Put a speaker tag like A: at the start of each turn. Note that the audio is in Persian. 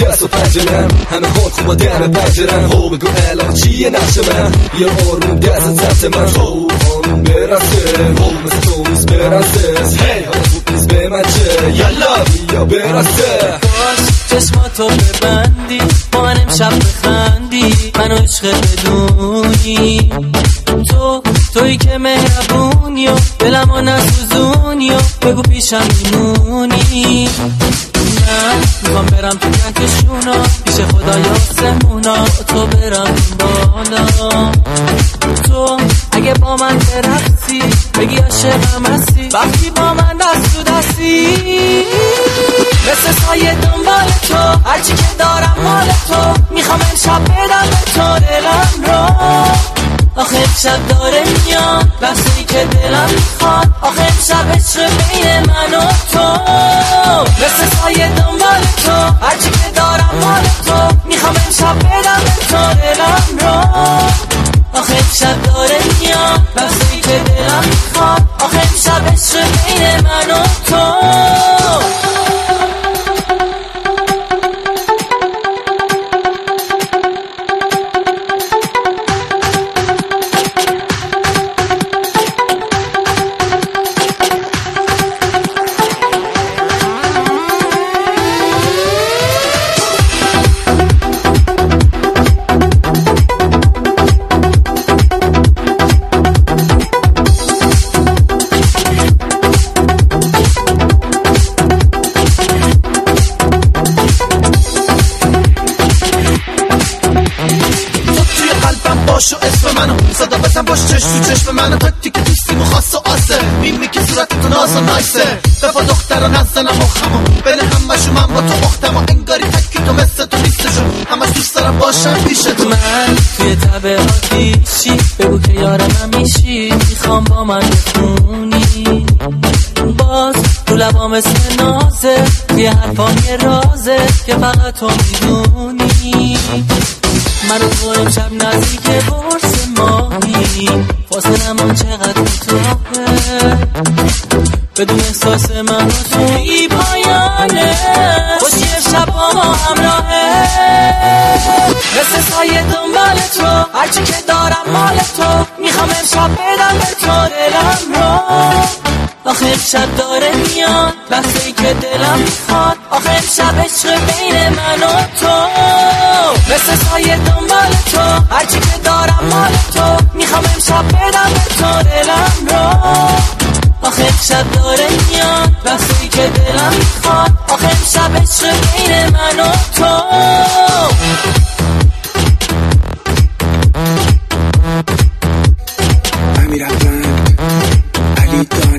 A: دست و پنجرم، همه حال خوبا دم پنجرم. بگو الان چیه نقش من؟ بیا آروم دست سمت من، آروم برسه مثل تو نیست برسه. هی حالا خوب نیست به من چه؟ یالا بیا برسه.
B: چشماتو ببندی با من امشب بخندی، منو عشق بدونی. توی که مهربونی و دلمو نسوزونی و بگو پیشم میمونی. من میخوام برم تو کنکشونا پیش خدای آسمونا، با تو برم این بالا. تو اگه با من برقصی بگی عاشقم هستی، وقتی با من دست تو دستی مثل سایه دنبال تو، هرچی که دارم مال تو. میخوام امشب بدم به تو دلم رو، آخه امشب داره میاد لحظه‌ای که دلم میخواد. آخه امشب عشق بین من و تو، مثل سایه دنبال تو، هرچی که دارم مال تو. میخوام امشب بدم به تو دلم رو، آخه امشب داره میاد لحظه‌ای که دلم میخواد. آخه امشب عشق بین من و تو.
C: باشو اسم منو صدا بزن باش چشم تو چشم منو، تاکتی که دوستیم و خاص و آسه، میمی که صورتتو ناز و نایسه. دفا دختر نزنم مخمو بین همشو، من با تو مختمو انگاری تکی تو مثل تو نیستشون، همش دوست دارم باشم پیش تو.
B: من توی تبه آتیشی بگو که یارم میشی، میخوام با من بخونی. باز تو لبا مثل نازه، توی حرفام یه رازه که فقط تو میدونی. منو تو امشب نزدیک برس ماهی، فاصلمون چقدر کوتاهه، بدون احساس من و تو بی پایانه. خوشی شب با ما همراهه، مثل سایه دنبال تو، هرچی که دارم مال تو. میخوام امشب بدم به تو دلم رو، آخه امشب داره میاد لحظه‌ای که دلم میخواد. آخه امشب عشق بین من و تو، مثل سایه دنبال تو، هرچی که دارم مال تو. میخوام امشب بدم به تو دلم رو، آخه امشب داره میاد لحظه‌ای که دلم میخواد. آخه امشب عشق بین من و تو.
D: امیر افند علی دان